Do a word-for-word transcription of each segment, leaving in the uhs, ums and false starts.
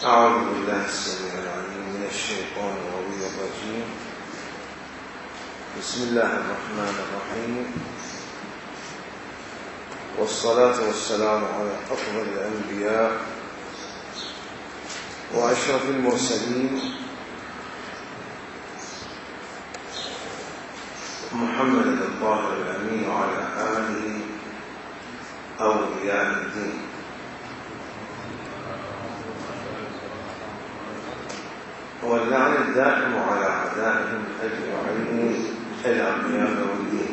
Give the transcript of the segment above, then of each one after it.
أعوذ بالله السميع العليم من الشيطان الرجيم. بسم الله الرحمن الرحيم، والصلاة والسلام على أفضل الأنبياء وأشرف المرسلين محمد الطاهر الأمين وعلى آله أولياء الدين. واللعن الدائم على أعدائهم أجمعين إلى قيام الدين.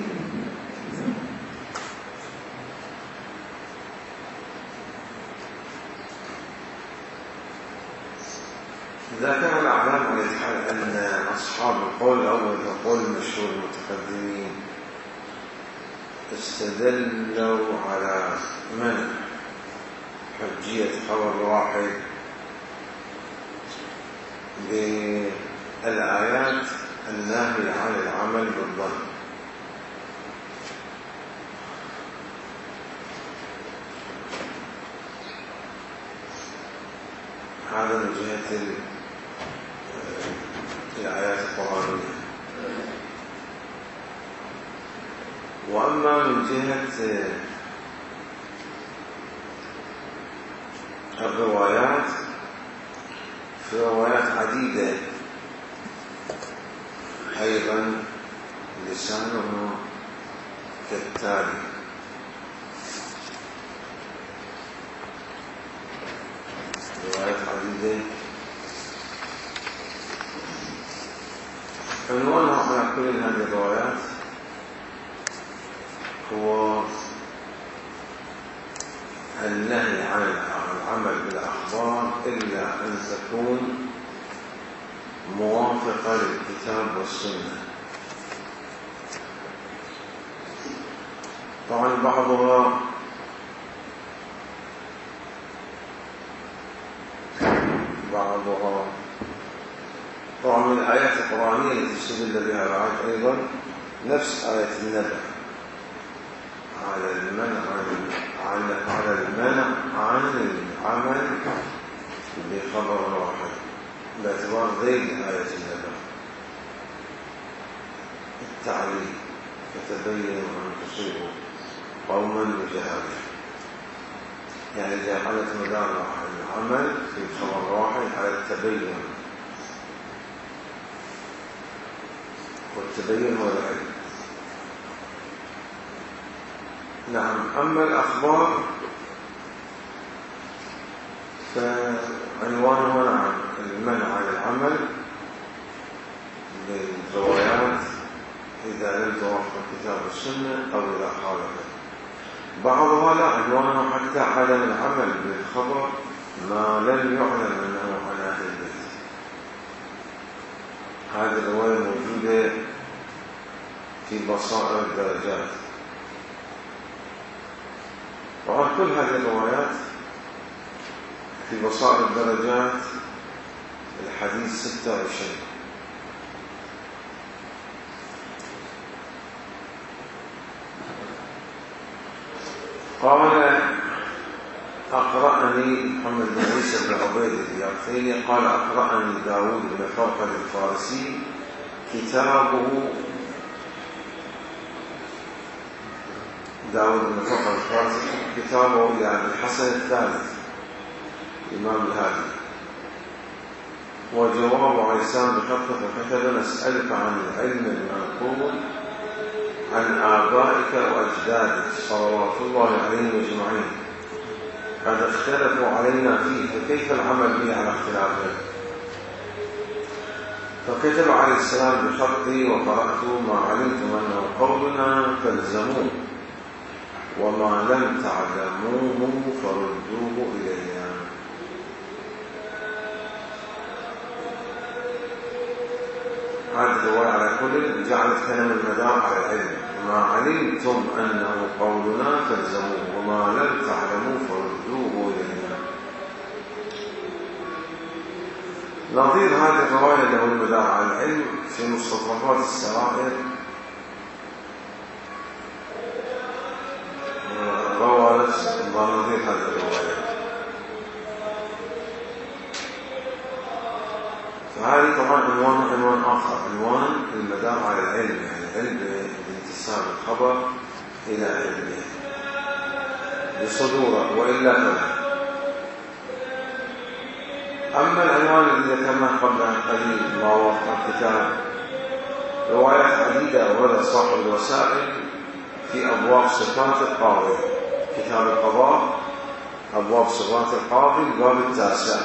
ذكر الأعلام على الحال أن أصحاب القول الأول وقول المشهور المتقدمين استدلوا على منع حجية خبر واحد بالآيات الناهية عن العمل بالظن. هذا من جهة الآيات القرآنية. وأما من جهة الروايات في روايات عديدة أيضا لسانه كالتالي: روايات عديدة عنوانها على كل هذه الروايات هو النهي عن العمل بالأخبار إلا أن تكون موافقة للكتاب والسنة. طبعا بعضها بعضها طبعا من الآيات القرآنية التي استدل بها الرعاة أيضا نفس آية النبأ على المنع عن على المنع عن العمل بخبر واحد باعتبار غير آية النبأ التعليم: فتبين أن تصيبوا قوما بجهالة. يعني جعلت مدار العمل في خبر واحد على التبين، والتبين هو العلم. نعم. أما الأخبار فعنوانها نعم المنع عن العمل بالروايات إذا لم توافق الكتاب والسنة أو إذا خالفت. بعضها لا، عنوانها حتى عدم العمل بالخبر ما لم يعلم أنه عن أهل البيت. هذه الرواية موجودة في بصائر الدرجات. وعن كل هذه الروايات في بصائر الدرجات الحديث ستة وعشرين. قال: أقرأني محمد بن عيسى بن عبيد اليقطيني قال: أقرأني داود بن فرقد الفارسي كتابه داود بن فرقد الفارسي كتابه يعني الحسن الثالث إمام الهادي، وجواب عيسان بخطة فكتب: نسألك عن العلم المنقول عن آبائك وأجدادك صلوات الله عليهم أجمعين، قد اختلفوا علينا فيه، فكيف العمل به على اختلافه؟ فكتب عليه السلام بخطي: وقرأت ما علمتم أنه قولنا فالزموه، وما لم تعلموه فردوه إلينا. هذه الرواية على كل جعلت كلام المدار على العلم: ما علمتم أنه قولنا فالزموه، وما لم تعلموه فردوه إلينا. نظير هذه الرواية له المدار على العلم في مستطرفات السرائر روى نفس نظير هذه الرواية. عنوان عنوان آخر، عنوان المدار على العلم، يعني علم بانتساب الخبر إلى علمه بصدوره وإلا فلا. أما العنوان الذي ذكرناه قبل قليل ما وافق الكتاب، روايات عديدة ورد صاحب الوسائل في أبواب صفات القاضي، كتاب القضاء أبواب صفات القاضي الباب التاسع،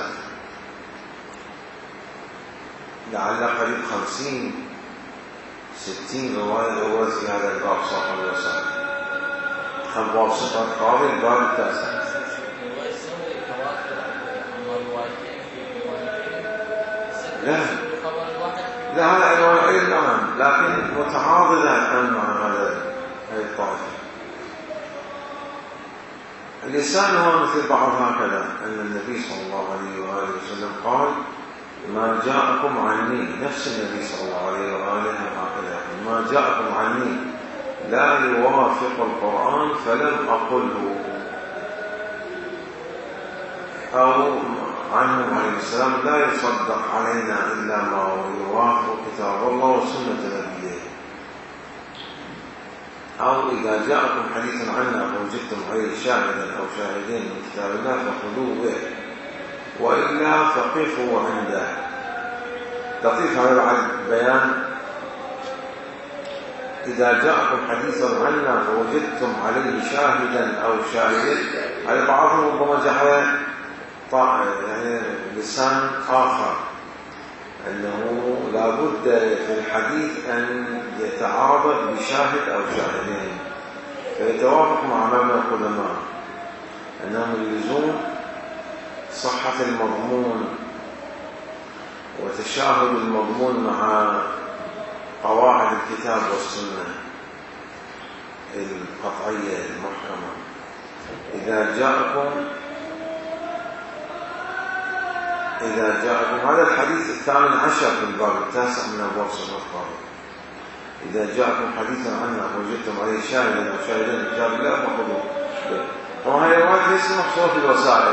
لعل قريب خمسين ستين رواية ورد في هذا الباب صاحب الوسائل، أبواب صفات القاضي الباب التاسع. لا لا هذا عنوان علم نعم، لكن متعاضدة الآن مع هذا هذه الطائفة. اللسان هو مثل بعض هكذا، أن النبي صلى الله عليه وآله وسلم قال: ما جاءكم عني، نفس النبي صلى الله عليه وآله هكذا، ما جاءكم عني لا يوافق القرآن فلم أقله، أو عنه عليه السلام: لا يصدق علينا إلا ما يوافق كتاب الله وسنة نبيه. أو إذا جاءكم حديث عنا فوجدتم عليه شاهدا أو شاهدين من كتاب الله فخذوه به، وإلا فقفوا عنده. لطيف هذا البيان: إذا جاءكم حديث عنا فوجدتم عليه شاهدا أو شاهدين، على بعضهم ربما جعل يعني لسان آخر، أنه لا بد في الحديث أن يتعارض بشاهد أو شاهدين، فيتوافق مع مبنى العلماء أنهم يلزمون صحة المضمون وتشاهد المضمون مع قواعد الكتاب والسنة القطعية المحكمة. إذا جاءكم إذا جاءكم هذا الحديث الثامن عشر في الباب التاسع من أبواب صفات القاضي: إذا جاءكم حديثا عنه وجدتم عليه شاهدا أو شاهدين من كتاب الله فخذوه. وهي روايات ليست محصورة في الوسائل،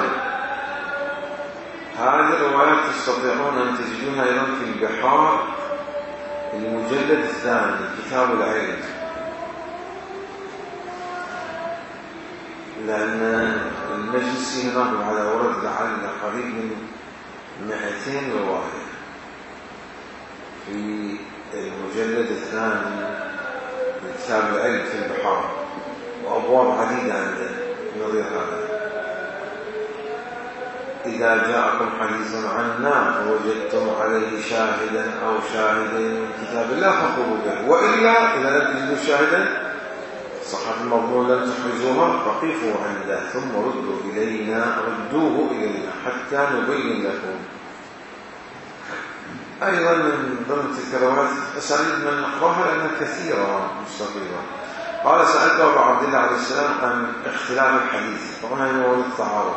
هذه الروايات تستطيعون أن تجدونها أيضا في البحار المجلد الثاني كتاب العلم، لأن المجلس هناك على ورد لعل قريب من مئتين رواية في المجلد الثاني من كتاب العلم في البحار، وأبواب عديدة عنده نظير هذا. إذا جاءكم حديث عنا فوجدتم عليه شاهدا أو شاهدين من كتاب الله فخذوا به، وإلا إذا لم تجدوا شاهدا صحة المضمون لم تحرزوها فقفوا عنده ثم ردوا إلينا ردوه إلينا حتى نبين لكم. أيضا من ضمن تلك الروايات أساليب من أخبرها لأنها كثيرة مستقيمة. قال: سألت أبا عبد الله عليه السلام عن اختلاف الحديث، طبعا هو التعارض،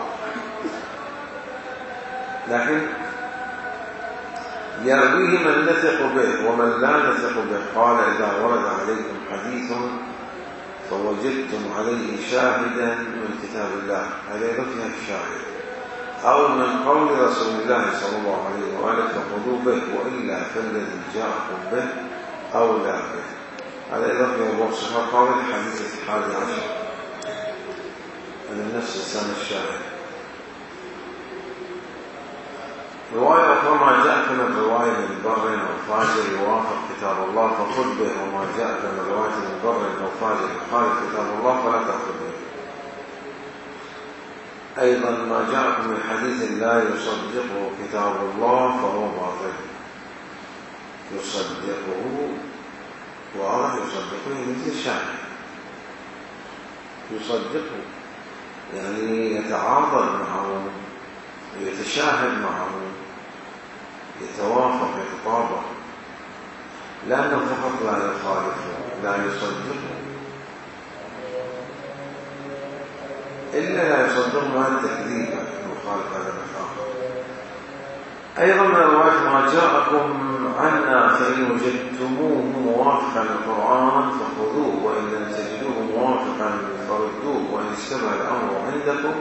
لكن يرويه من نثق به ومن لا نثق به. قال: إذا ورد عليكم حديث فوجدتم عليه شاهدا من كتاب الله، هذا يرفع الشاهد، أو من قول رسول الله صلى الله عليه وآله فخذوا به، وإلا فالذي جاءكم به أولى به. هذا يرفع أبواب صفات القاضي الحديث الحادي عشر من نفس لسان الشاهد. رواية أخرى: ما جاءك من رواية من بر أو فاجر يوافق كتاب الله فخذ به، وما جاءك من رواية من بر أو فاجر يخالف كتاب الله فلا تأخذ به. أيضا: ما جاءكم من حديث لا يصدقه كتاب الله فهو باطل. يصدقه واضح، يصدقه مثل الشاهد، يصدقه يعني يتعاضد معه، يتشاهد معه، يتوافق، يتطابق، لأنه فقط لا يخالفه، لا يصدقه، إلا لا يصدقه مع التكذيب المخالف هذا الآخر. أيضا من الروايات: ما جاءكم عنا فإن وجدتموه موافقا للقرآن فخذوه، وإن لم تجدوه موافقا فردوه، وإن اشتبه الأمر عندكم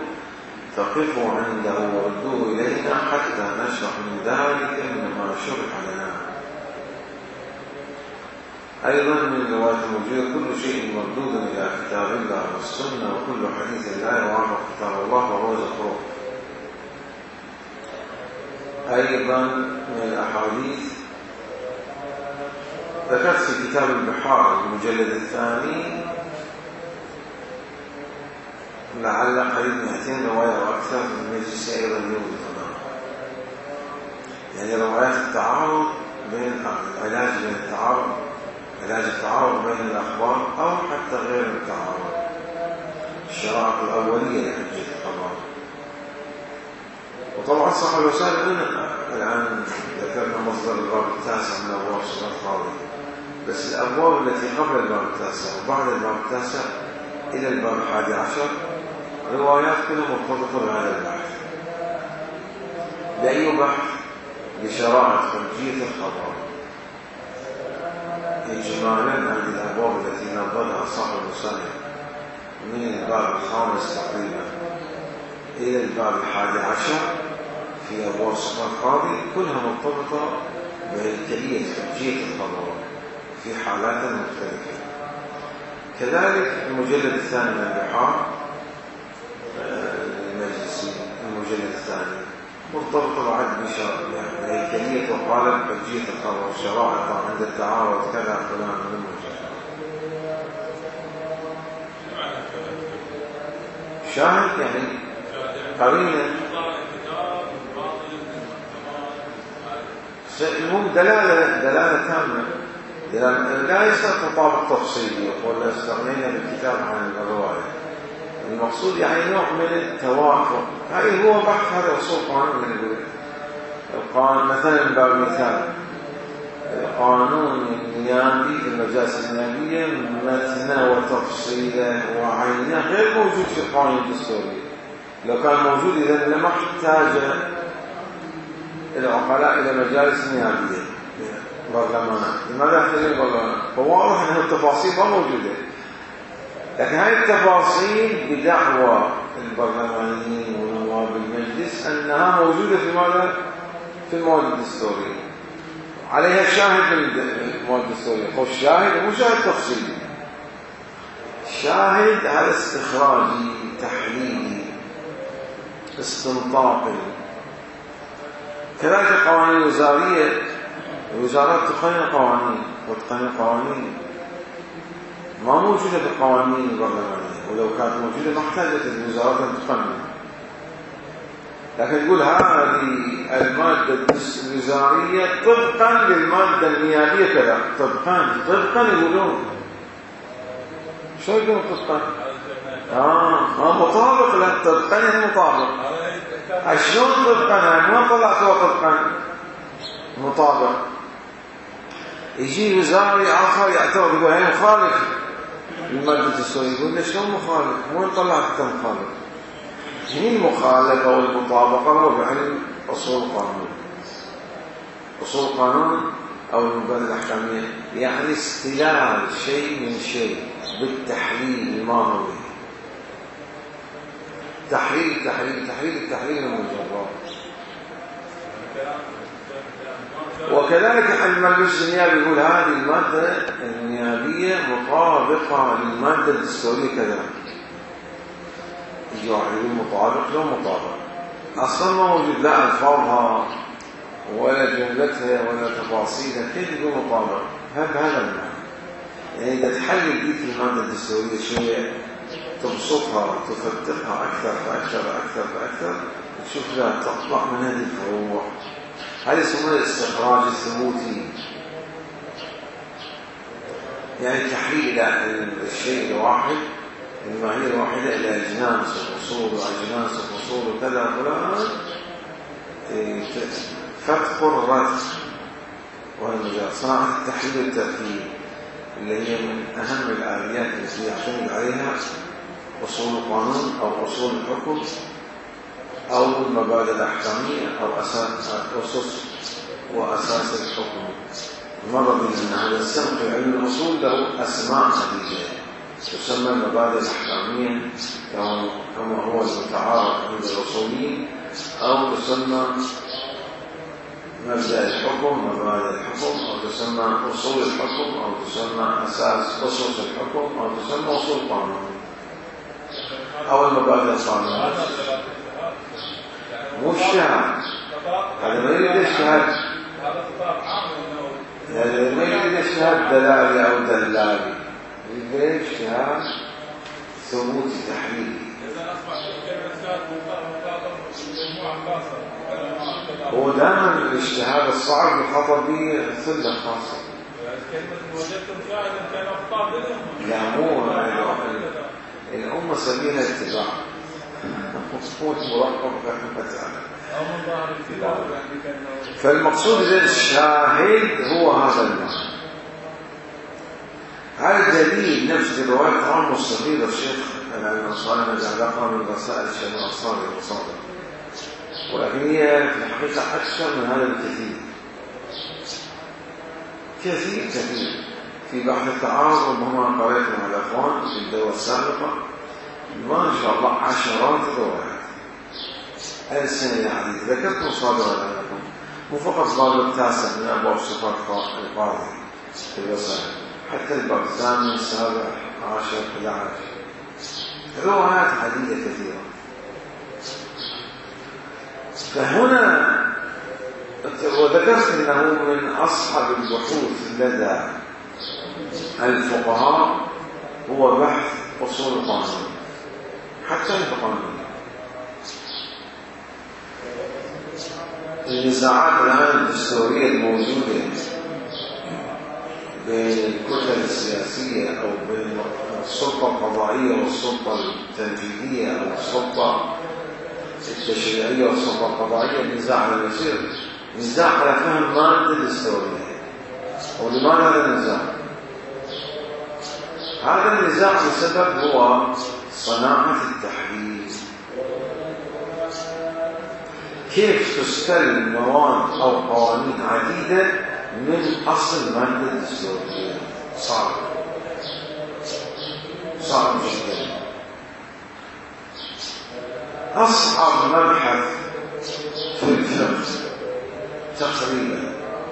فقفوا عنده وردوه إلينا حتى نشرح من ذلك مما شرح لنا. أيضا من الروايات الموجودة كل شيء مردود إلى كتاب الله والسنة وكل حديث لا يوافق كتاب الله وهو زخرف. أيضا من الأحاديث ذكرت في كتاب البحار المجلد الثاني لعل قريب مئتين رواية وأكثر في المجلس أيضا يوجد طبعا، يعني روايات التعارض بين العلاج بين التعارض علاج التعارض بين الأخبار أو حتى غير التعارض، الشرائط الأولية لحجة الخبر. وطبعا صاحب الوسائل هنا الآن ذكرنا مصدر الباب التاسع من أبواب صلاة الخاضي، بس الأبواب التي قبل الباب التاسع وبعد الباب التاسع إلى الباب الحادي عشر روايات كلها مرتبطة بهذا البحث. بأي بحث؟ بشرائط حجية الخبر. إجمالا هذه الأبواب التي نظرها صاحب الوسائل من الباب الخامس تقريبا إلى الباب الحادي عشر في أبواب صلاة الخاضي كلها مرتبطة بهيكلية حجية الخبر في حالات مختلفة. كذلك المجلد الثاني من البحار المجلسي المجلد الثاني مرتبطة بعد بهيكلية وقالب حجية الخبر والشرائط عند التعارض كذا فلان من المجلد. شاهد يعني قرينة المهم دلالة دلالة تامة لا يستطيع تطابق تفصيلي يقول لا استغنينا بالكتاب عن الرواية. المقصود يعني نوع من التوافق. هذا هو بحث هذا أصول قانون من القانون. مثلا باب مثال القانون النيابي في المجالس النيابية مثنى وتفصيله وعينه غير موجود في القانون الدستوري. لو كان موجود إذا لما احتاج العقلاء إلى مجالس نيابية برلمانات. لماذا يحتاج البرلمان؟ فواضح أن التفاصيل ما موجودة، لكن هذه التفاصيل بدعوى البرلمانيين ونواب المجلس أنها موجودة في ماذا؟ في المواد الدستورية عليها شاهد من المواد الدستورية. خو الشاهد مو شاهد تفصيلي، شاهد على استخراجي تحليلي استنطاقي. كذلك القوانين الوزارية، الوزارات تقنن قوانين وتقنن قوانين ما موجودة في القوانين البرلمانية، ولو كانت موجودة ما احتاجت الوزارات أن تقنن. لكن تقول هذه المادة الوزارية طبقا للمادة النيابية كذا، طبقا طبقا يقولون شو يقولون طبقا؟ آه آه مطابق. لا طبقا يعني مطابق. شلون طبقا؟ يعني ما طلع سوى طبقا مطابق. يجي وزاري آخر يعتبر يقول هي مخالف للمادة الدستورية، يقول ليش شلون مخالف؟ وين طلعت أنت مخالف؟ هي المخالفة والمطابقة هو بعلم أصول القانون. أصول القانون أو المبادئ الأحكامية يعني استلال شيء من شيء بالتحليل المعنوي. تحليل تحليل تحليل التحليل المجرد. وكذلك المجلس النيابي يقول هذه المادة النيابية مطابقة للمادة الدستورية كذا. يجي واحد يقول مطابق لو مطابق أصلا ما موجود لا ألفاظها ولا جملتها ولا تفاصيلها، كيف يقول مطابق؟ هذا هذا المعنى. يعني إذا تحلل بيت المادة الدستورية شوية تبسطها تفتقها أكثر فأكثر فأكثر فأكثر تشوف لها تطلع من هذه الفروع. هذا يسمونه الاستخراج الثبوتي، يعني تحليل الشيء الواحد الماهية الواحدة إلى أجناس وفصول وأجناس وفصول وكذا فلان فتح الرد والمجال. صناعة التحليل والترتيب اللي هي من أهم الآليات التي يعتمد عليها أصول القانون أو أصول الحكم أو المبادئ الأحكامية أو أساس أسس وأساس الحكم. مرة بأن هذا السمت في علم الأصول له أسماء عديدة تسمى المبادئ الأحكامية كما هو المتعارف عند الأصوليين، أو تسمى مبدأ الحكم، مبادئ الحكم، أو تسمى أصول الحكم، أو تسمى أساس أسس الحكم، أو تسمى أصول القانون أو المبادئ القانونية. مو اجتهاد، هذا ما يريد اجتهاد، هذا ما يريد اجتهاد دلالي أو دلالي، يريد اجتهاد ثبوت تحليلي. هو دائما الاجتهاد الصعب يخاطب به ثلة خاصة. لا مو الأمة سبيل اتباع مفهوم مرقب فالمقصود الشاهد هو هذا المعنى. هذا الدليل نفس رواية عام الصغير الشيخ الأنصاري العلاقة من رسائل الشيخ الأنصاري المصادر، ولكن هي في الحقيقة أكثر من هذا الكثير كثير كثير. في بحث التعارض وهما قريت مع الأخوان في الدورة السابقة ما شاء الله عشرات الروايات السنة العديدة. ذكرت مصادرة لكم مو فقط باب التاسع من أبواب صفات القاضي في الوسائل، حتى الباب الثامن السابع عشر إحدى عشر روايات عديدة كثيرة. فهنا وذكرت أنه من أصحب البحوث لدى الفقهاء هو بحث أصول القانون حتى القانون. النزاعات الآن الدستورية الموجودة بين الكتل السياسية أو بين السلطة القضائية والسلطة التنفيذية أو السلطة التشريعية والسلطة القضائية، النزاع على يصير نزاع على فهم مادة الدستورية. ولماذا هذا النزاع؟ هذا النزاع بسبب هو صناعة التحليل. كيف تستلم مواد أو قوانين عديدة من أصل مادة الدستورية؟ صعب صعب جدا. أصعب مبحث في الفقه تقريبا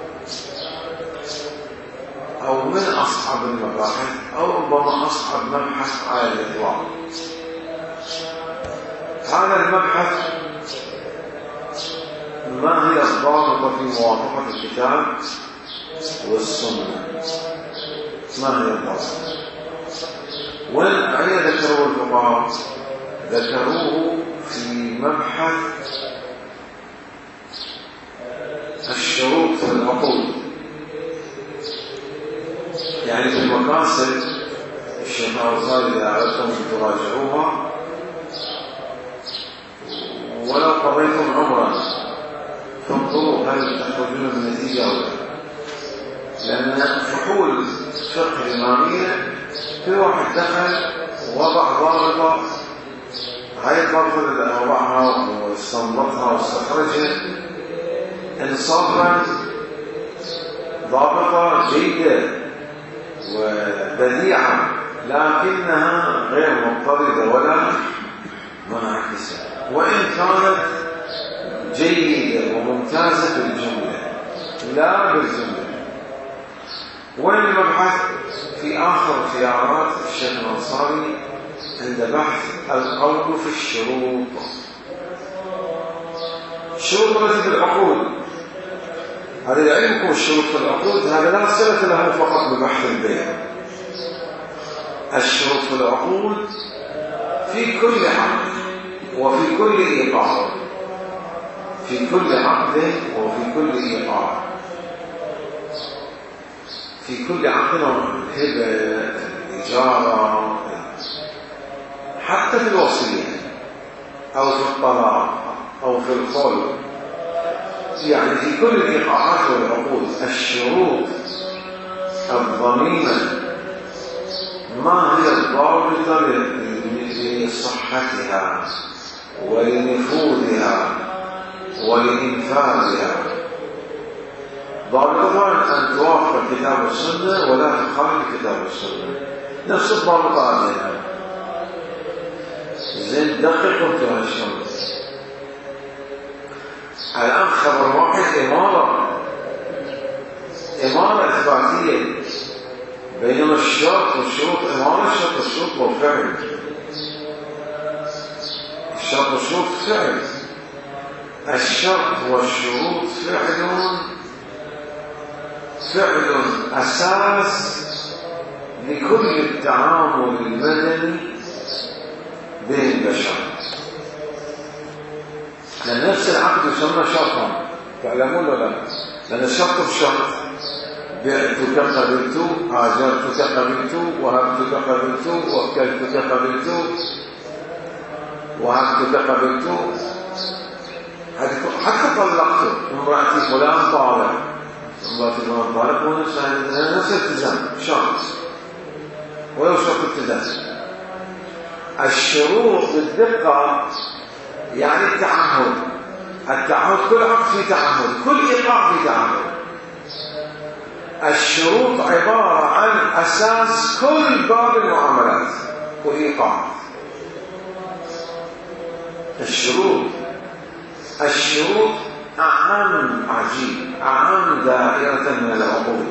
أو من أصعب المباحث أو ربما أصعب مبحث على الإطلاق هذا المبحث: ما هي الضابطة في موافقة الكتاب والسنة؟ ما هي الضابطة؟ والآية ذكروا الفقهاء ذكروه في مبحث الشروط في العقود، يعني في المقاصد. الشيخ الأنصاري إذا أردتم تراجعوها ولو قضيتم عمرا فانظروا هل تخرجون من نتيجة أو لا، لأن فحول فقه الإمامية في واحد دخل ووضع ضابطة، هاي الضابطة اللي وضعها واستنبطها واستخرجها انصافا ضابطة جيدة وبديعة، لكنها غير مضطردة ولا منعكسة، وإن كانت جيدة وممتازة في الجملة لا بالجملة. والمبحث في آخر خيارات الشيخ الأنصاري عند بحث القول في الشروط. الشروط التي في العقود، هذا علمكم الشروط في العقود هذا لا صلة له فقط ببحث البيع. الشروط في العقود في كل عقد وفي كل إيقاع، في كل عقد وفي كل إيقاع، في كل عقد الهبة، الإجارة، حتى في الوصية أو في الطلاق أو في الخلع، يعني في كل الإيقاعات والعقود الشروط الضمينة ما هي الضابطة لصحتها ولنفوذها ولإنفاذها. ضابطها أن توافق الكتاب والسنة ولا تخالف الكتاب والسنة، نفس الضابطة عليها. زين دققوا في هالشمس. الآن خبر واحد إمارة إمارة إثباتية، بينما الشرط والشروط إمارة، الشرط والشروط وفعل. الشرط والشروط فعل، الشرط والشروط فعل فعل أساس لكل التعامل المدني بين البشر. لأن نفس العقد يسمى شرطا، تعلمون ولا لا؟ لأن الشرط بشرط، بعتك قبلت، آجرتك قبلت، وهبتك قبلت، وكلتك قبلت، وهبتك قبلت، حتى طلقت امرأتي فلان طالق، امرأتي فلان طالق، ونفس التزام شرط ولو شرط ابتداء. الشروط بالدقة يعني التعهد، التعهد كل عقد فيه تعهد، كل إيقاع فيه تعهد. الشروط عبارة عن أساس كل باب المعاملات والإيقاع. الشروط الشروط أعم عجيب، أعم دائرة من العقول،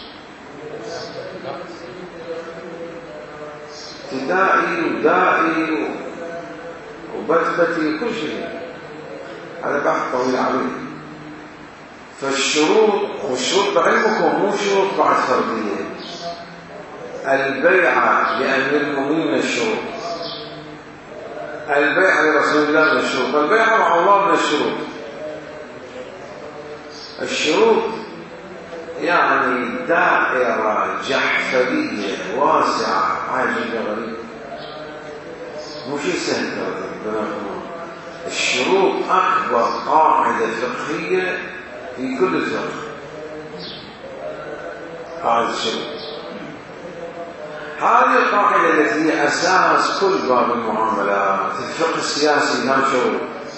ابتدائي ودائي وبتبتي كل شيء، هذا بحث طويل عليه. فالشروط، والشروط بعلمكم مو شروط بعد فردية. البيعة لأمير المؤمنين من الشروط، البيعة لرسول الله من الشروط، البيعة مع الله من الشروط. الشروط يعني دائرة جحفلية واسعة عجيبة غريبة، مو شيء سهل. الشروط أكبر قاعدة فقهية في كل الفقه، قاعدة الشروط. هذه القاعدة التي هي أساس كل باب المعاملات. الفقه السياسي له شروط،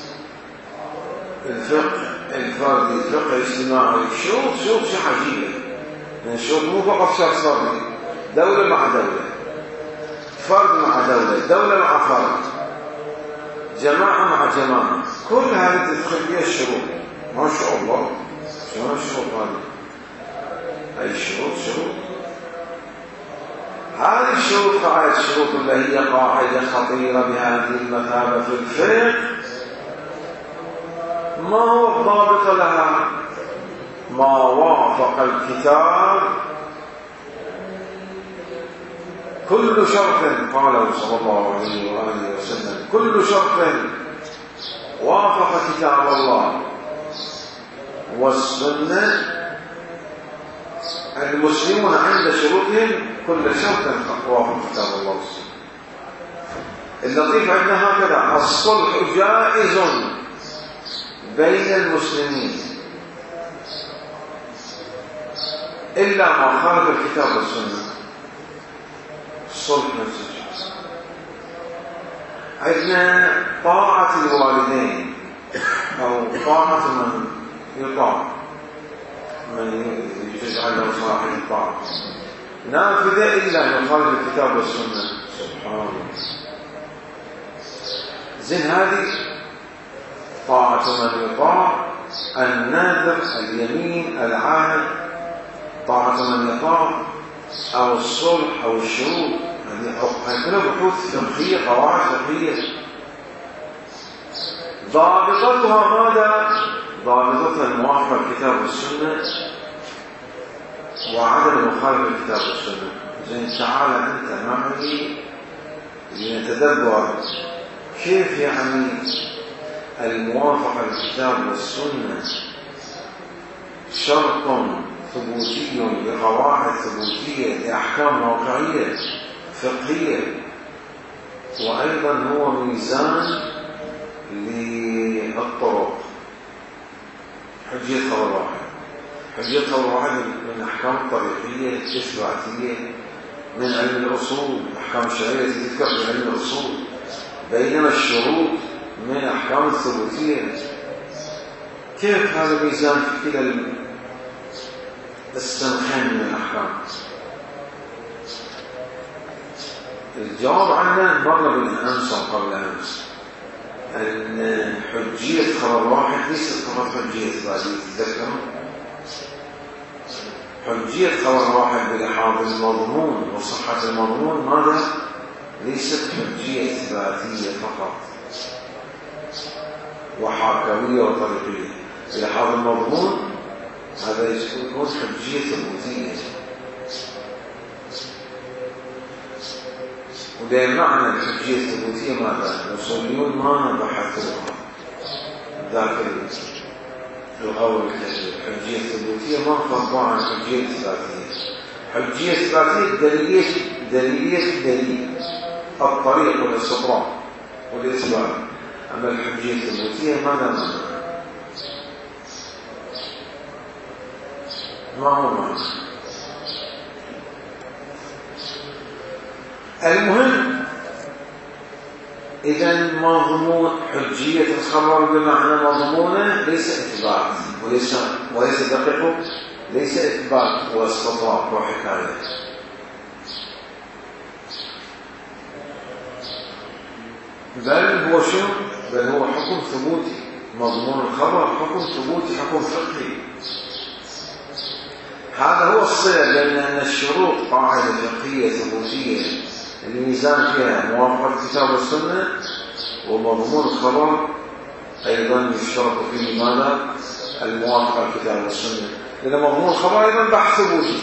الفقه الفردي، الفقه الاجتماعي، شروط شروط شيء عجيبة. يعني الشروط مو فقط شخص فردي، دولة مع دولة، فرد مع دولة، دولة مع فرد، جماعة مع جماعة، كل هذه تدخل فيها الشروط. ما شاء الله، شنو الشروط هذه؟ أي شروط؟ شروط هذه الشروط قاعدة الشروط اللي هي قاعدة خطيرة بهذه المثابة في الفقه. ما هو الضابط لها؟ ما وافق الكتاب كل شرط، قاله صلى الله عليه وآله وسلم، كل شرط وافق كتاب الله والسنة. المسلمون عند شروطهم كل شرط وافق كتاب الله والسنة. اللطيف عندنا هكذا: الصلح جائز بين المسلمين إلا ما خالف الكتاب والسنة. الصلح نفس الشيء. عندنا طاعة الوالدين أو طاعة من يطاع، من يجعل له صاحب الطاعة، نافذة إلا أن يخالف الكتاب والسنة. سبحان الله. زين، هذه طاعة من يطاع، النذر، اليمين، العهد، طاعة من يطاع، أو الصلح أو الشروط. هذه كلها بحوث فقهية، قواعد فقهية. ضابطتها ماذا؟ ضابطتها الموافقة الكتاب والسنة وعدم مخالفة الكتاب والسنة. زين، تعال أنت معي لنتدبر كيف يعني الموافقة للكتاب والسنة شرط ثبوتي بقواعد ثبوتية لأحكام واقعية فقهية، وأيضا هو ميزان للطرق. حجية خبر واحد، حجية خبر واحد من أحكام طريقية إثباتية من علم الأصول، أحكام الشرعية تذكر في علم الأصول، بينما الشروط من أحكام الثبوتية. كيف هذا الميزان في كلا السنخين من الأحكام؟ الجواب عنه مر بالأمس وقبل أمس، أن حجية خبر واحد ليست فقط حجية إثباتية. تذكرون حجية خبر واحد بلحاظ المضمون وصحة المضمون ماذا؟ ليست حجية إثباتية فقط وحاكوية وطريقية. بلحاظ المضمون هذا يكون حجية ثبوتية، وده معنى الحجية الثبوتية ماذا؟ الأصوليون ما بحثوها ذاك القول الحجية الثبوتية ما فرقوا عن الحجية الإثباتية. الحجية الإثباتية دليلية دليلية دليل الطريق والاستقرار والإثبات، أما الحجية الثبوتية ماذا معنى؟ ما هو معنى؟ المهم إذا مضمون حجية الخبر بمعنى مضمونه ليس إثبات وليس وليس دقيق، ليس إثبات واستطلاع وحكاية، بل هو شو؟ بل هو حكم ثبوتي. مضمون الخبر حكم ثبوتي، حكم فقهي. هذا هو الصلة بين أن الشروط قاعدة فقهية ثبوتية الميزان فيها موافقة الكتاب والسنة، ومضمون الخبر أيضا يشترط فيه ماذا؟ الموافقة الكتاب والسنة. لأن مضمون الخبر أيضا بحث ثبوتي،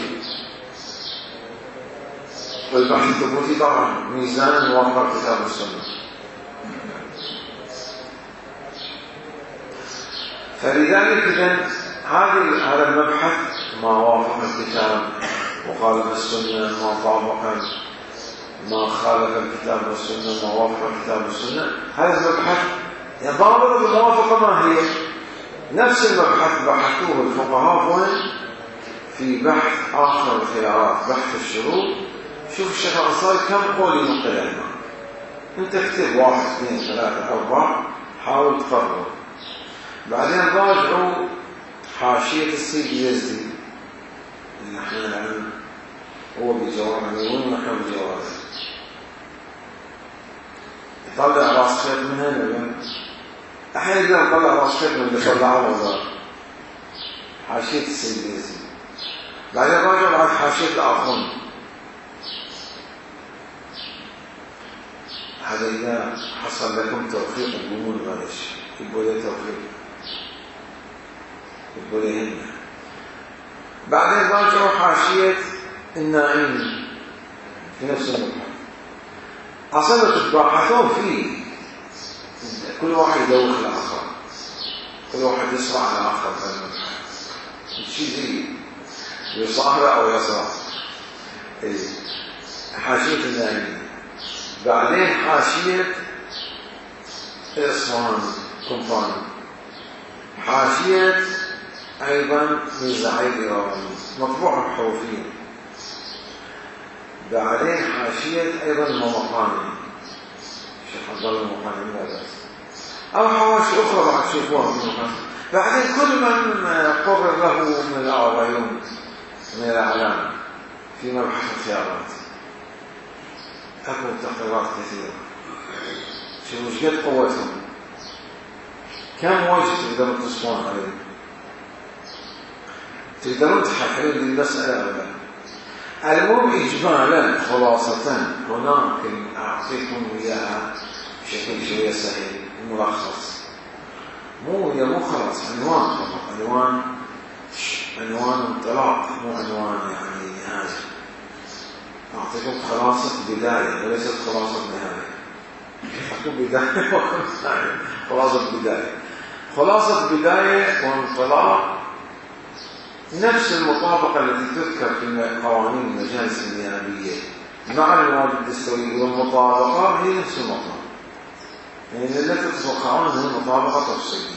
والبحث الثبوتي طبعا ميزان موافقة الكتاب والسنة. فلذلك إذن هذا المبحث ما وافق الكتاب وخالف السنة، ما طابق ما خالف الكتاب والسنة، ما وافق الكتاب والسنة، هذا المبحث ضابط الموافقة ما هي؟ نفس المبحث بحثوه الفقهاء وين؟ في بحث آخر الخيارات، بحث الشروط. شوف الشيخ الأنصاري كم قول ينقل عنه، انت اكتب واحد اثنين ثلاثة أربعة حاول تقرر. بعدين راجعوا حاشية السيد اليزدي اللي احنا نعلم هو بجواب عميون ونحن بجواب، يطلع راس خيط من هنا. احيانا يقدر يطلع راس خيط من اللي طلعه وزار حاشية السيد اليزدي. بعدين راجعوا بعد حاشية الآخرون. هذا إذا حصل لكم توفيق الجمهور معلش يبقوا لي توفيق يبقوا لي هنا. بعدين راجعوا حاشية النائم في نفس المبحث. أصلا تبحثون فيه كل واحد يدوخ الآخر، كل واحد يسرع على الآخر في المبحث، شيء زي يصاهر أو يسرع. حاشية النائم، بعدين حاشية إصفهان كومباني، حاشية أيضا مزعي الإيراني مطبوع الحوفيين، بعدين حاشية أيضا الممقاني الشيخ عبد الله الممقاني لا بأس، أو حواشي أخرى بعد شوفوها من المقاني. بعدين كل من قرر له من الأعوين من الأعلام في مبحث الخيارات أكو تقريرات كثيرة. شو وش قد قوتهم؟ كم وجه تقدرون تصفون عليه؟ تقدرون تحللون المسألة ولا لا؟ المهم إجمالا خلاصة هناك أعطيكم إياها بشكل شوية سهل ملخص، مو هي مو خلاص عنوان فقط، عنوان عنوان انطلاق مو عنوان يعني نهاية. أعطيكم خلاصة بداية وليست خلاصة نهاية. أقول بداية وخلاصة خلاصة بداية. خلاصة بداية وانطلاق نفس المطابقة التي تذكر في قوانين المجالس النيابية مع المواد الدستورية، والمطابقة هي نفس المطابقة، يعني التي تتوقعون هي مطابقة تفصيلية.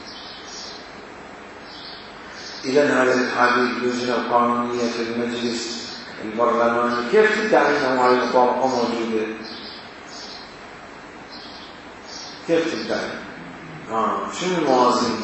إذن هذه اللجنة القانونية في المجلس البرلماني كيف تدعي أنه هذه المطابقة موجودة؟ كيف تدعي؟ آه. شنو الموازين؟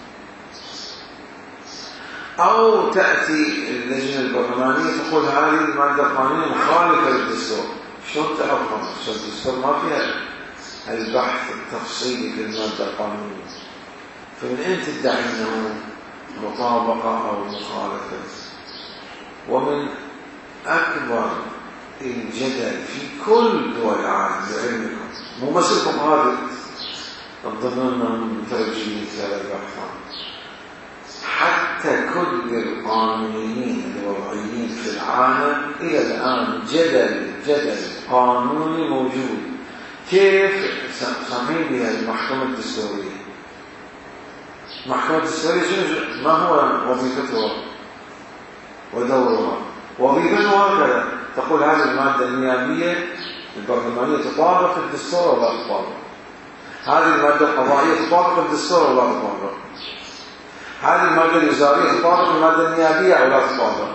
أو تأتي اللجنة البرلمانية تقول هذه المادة القانونية مخالفة للدستور. شلون تعرفون؟ شلون الدستور ما فيها البحث التفصيلي في المادة القانونية، فمن أين تدعي أنه مطابقة أو مخالفة؟ ومن أكبر الجدل في كل دول العالم بعلمكم، مو بس الفقهاء الضمن مترجمين في هذا البحث، حتى كل القانونيين الوضعيين في العالم إلى الآن جدل جدل قانوني موجود. كيف سمين بها المحكمة الدستورية؟ المحكمة الدستورية ما هو وظيفتها ودورها؟ وظيفتها هكذا، تقول هذه المادة النيابية البرلمانية تطابق الدستور ولا تطابق، هذه المادة القضائية تطابق الدستور ولا تطابق، هذه المادة الوزارية تطابق المادة النيابية أو لا تطابق.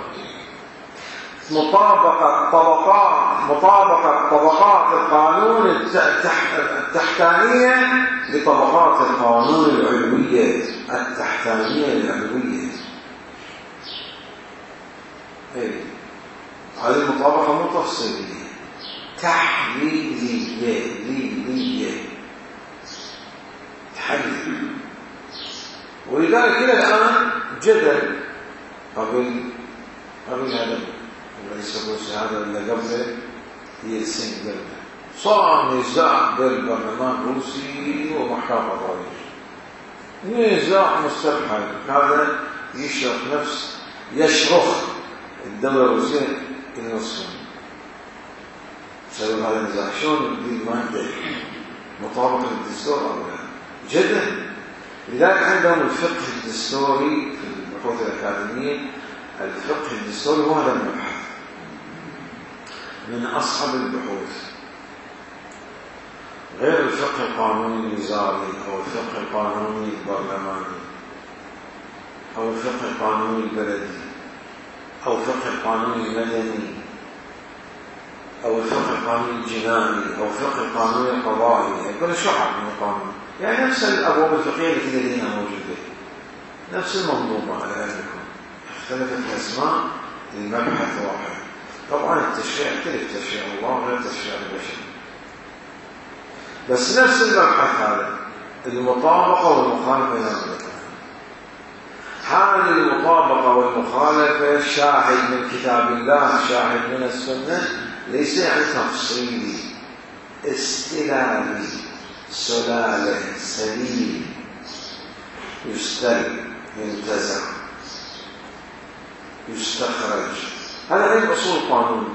مطابقة طبقات مطابقة طبقات القانون التحتانية لطبقات القانون العلوية التحتانية العلوية. إيه؟ هذه المطابقة مو تفصيلية، تحليلية ليلية تحليل. ولذلك إلى الآن جدل قبل قبل هذا وليس بس هذا اللي قبله هي السنة قبله صار نزاع بين البرلمان الروسي ومحكمة قضائية، نزاع مستبحل. هذا يشرح نفس يشرخ الدولة الروسية النصف سبب هذا النزاع. شلون دي المادة مطابقة للدستور أو لا؟ جدل. لذلك عندهم الفقه الدستوري في البحوث الأكاديمية، الفقه الدستوري هو هذا المبحث من أصعب البحوث، غير الفقه القانوني الوزاري أو الفقه القانوني البرلماني أو الفقه القانوني البلدي أو الفقه القانوني المدني أو الفقه القانوني الجنائي أو الفقه القانوني القضائي. كل شعب من القانون، يعني نفس الأبواب الفقهية التي لدينا موجودة، نفس المنظومة على علمكم، اختلفت الأسماء، المبحث واحد. طبعا التشريع يختلف، تشريع الله غير تشريع البشر، بس نفس المبحث هذا، المطابقة والمخالفة نعملتها. هذه المطابقة والمخالفة شاهد من كتاب الله، شاهد من السنة، ليس يعني تفصيلي استلالي سلالة سليم يستل ينتزع يستخرج. هذا علم أصول القانون.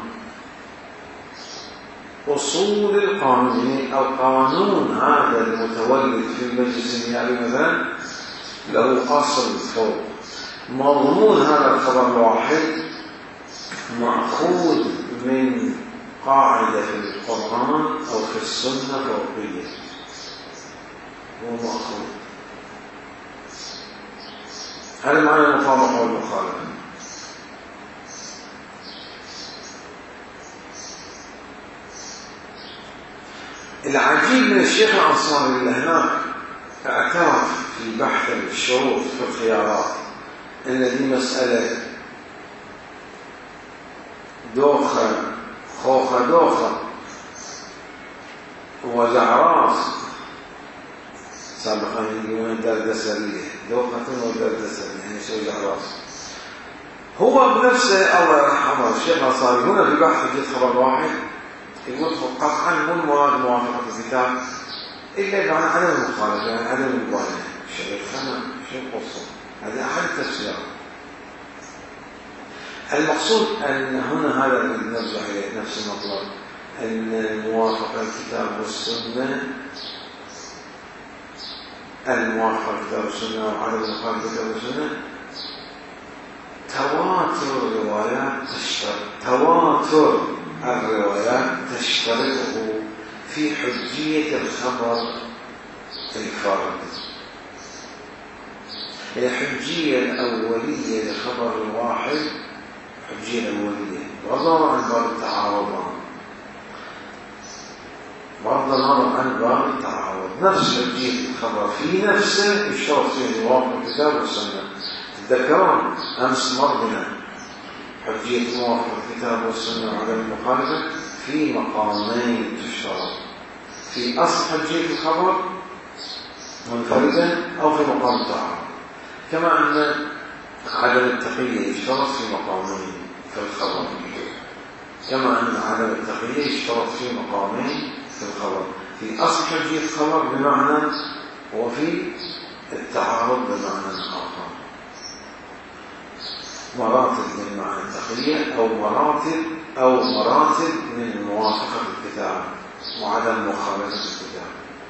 أصول القانون أو قانون هذا المتولد في المجلس النيابي مثلا له أصل فوق. مضمون هذا الخبر الواحد مأخوذ من قاعدة في القرآن أو في السنة فوقية، هو مأخوذ. هذا معنى المطابقة والمخالفة. العجيب من الشيخ الأنصاري اللي هناك اعترف في بحث الشروط في الخيارات أن دي مسألة دوخة خوخة دوخة وزعراس سابقا يقولون دردسرية دوخة ودردسرية يعني شيء زعراس. هو بنفسه الله يرحمه الشيخ الأنصاري هنا في بحث جد خبر واحد يقول قطعا مو المواد موافقة الكتاب إلا عن عدم المخالفة، يعني عدم المبالغة. الشيخ خنا شو القصة؟ هذا أحد التفسيرات. المقصود أن هنا هذا الذي نرجع إليه نفس المطلب، أن موافقة الكتاب والسنة الموافقة الكتاب والسنة وعدم مخالفة الكتاب والسنة تواتر الروايات تشترط تواتر الروايات تشترطه في حجية الخبر الفرد. الحجية الأولية لخبر الواحد حجية الأولية بغض عن باب التعارض، بغض النظر عن باب التعارض نفس حجية الخبر في نفسه يشترط فيه موافقة الكتاب والسنة. تذكرون أمس مرضنا حجية موافقة الكتاب والسنة وعدم المخالفة في مقامين تشترط، في أصل حجية الخبر منفردا أو في مقام التعارض، كما أن عدم التقية يشترط في مقامين في الخبر، كما أن عدم التقييد يشترط فيه مقامين في الخبر، في أصل حجية الخبر بمعنى وفي التعارض بمعنى آخر، مراتب من معنى التقييد أو مراتب أو مراتب من موافقة الكتاب وعدم مخالفة الكتاب.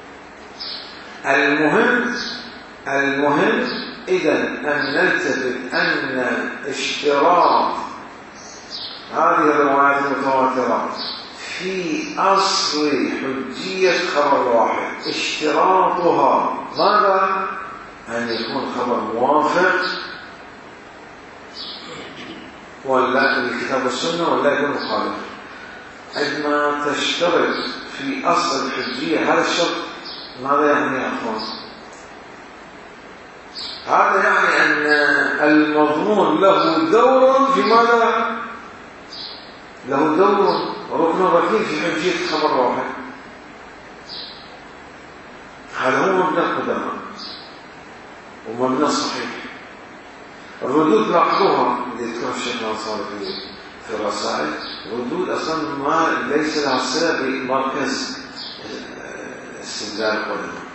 المهم المهم إذن أن نلتفت أن اشتراط هذه الروايات المتواترة في أصل حجية خبر واحد اشتراطها ماذا؟ أن يكون خبر موافق ولا الكتاب والسنة ولا يكون مخالف. عندما تشترط في أصل الحجية هذا الشرط ماذا يعني يا أخوان؟ هذا يعني أن المضمون له دور في ماذا؟ له دور ركن ركين في حجية خبر واحد. هذا هو مبنى القدماء ومبنى الصحيح. الردود لاحظوها اللي يذكرها الشيخ الأنصاري في في الرسائل، ردود أصلا ما ليس لها صلة بمركز استدلال القدماء.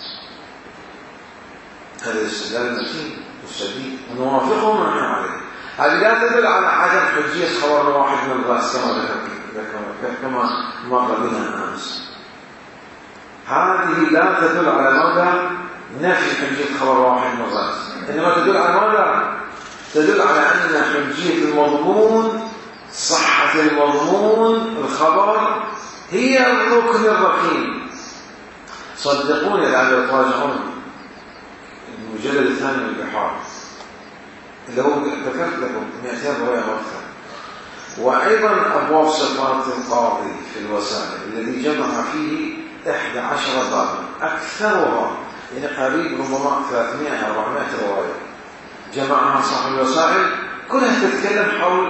هذا الاستدلال المتين والشديد ونوافقه ما نحن عليه. هذه لا تدل على عدم حجية خبر واحد من الرأس كما ذكر كما مر بنا أمس. هذه لا تدل على ماذا؟ نفي حجية خبر واحد من الرأس، إنما تدل على ماذا؟ تدل على أن حجية المضمون، صحة المضمون الخبر هي الركن الركين. صدقوني لعل تراجعون المجلد الثاني من البحار اللي هو ذكرت لكم مئتين رواية أكثر، وأيضا أبواب صفات القاضي في الوسائل الذي جمع فيه إحدى عشرة بابا أكثرها يعني قريب ربما ثلاثمائة أربعمائة رواية جمعها صاحب الوسائل، كلها تتكلم حول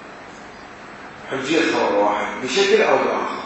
حجية خبر واحد بشكل أو بآخر.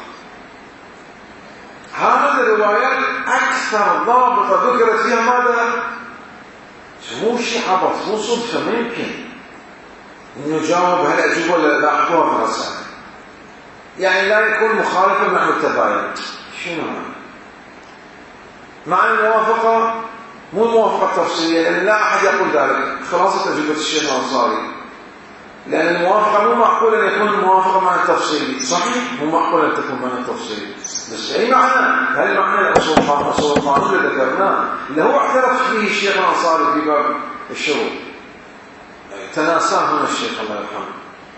هذه الروايات أكثر ضابطة ذكرت فيها ماذا؟ مو شيء عبط، مو صدفة، ما يمكن إنه جاوب هل أجيب ولا لا أحطوها في الرسائل، يعني لا يكون مخالفا نحو التباين. شنو هذا؟ مع الموافقة مو موافقة تفصيلية، لأن لا أحد يقول ذلك، خلاصة تجربة الشيخ الأنصاري، لأن الموافقة مو معقول أن يكون الموافقة مع التفصيلي، صحيح مو معقول أن تكون مع التفصيلي، بس أي معنى؟ هل معنى الأصول القانون اللي ذكرناه اللي هو اعترف فيه الشيخ الأنصاري في باب الشروط تناساه هنا الشيخ الله يرحمه،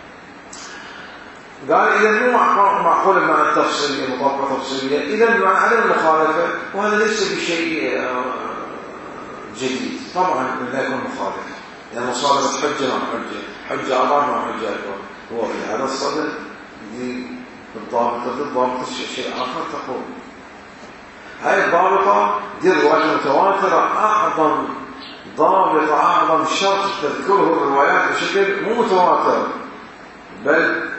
قال إذا مو معقول مع التفصيلية مطابقة تفصيلية، إذا مع عدم المخالفة، وهذا ليس بشيء جديد طبعا لا يكون مخالف، لأن مصادرة حجة مع حجة، حجة أضع مع حجة أكبر، هو في هذا الصدد دي الضابطة ضد ضابطة شيء آخر تقول هاي الضابطة دي الروايات المتواترة أعظم ضابطة، أعظم شرط تذكره الروايات بشكل مو متواتر بل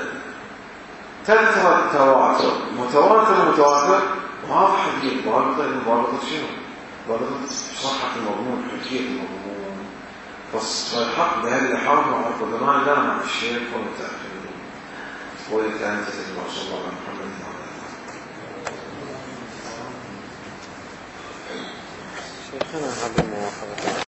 تذكر التواتر، متواتر متواتر واضح جدا. ضابطة ضابطة شنو؟ ضابطة صحة المضمون، حجية المضمون. فالحق بهذه الحرب مع القدماء لا مع الشيخ والمتأخرين. وكانت تتبع صلى الله عليه محمد وعلى آله. شيخنا هذه المواقف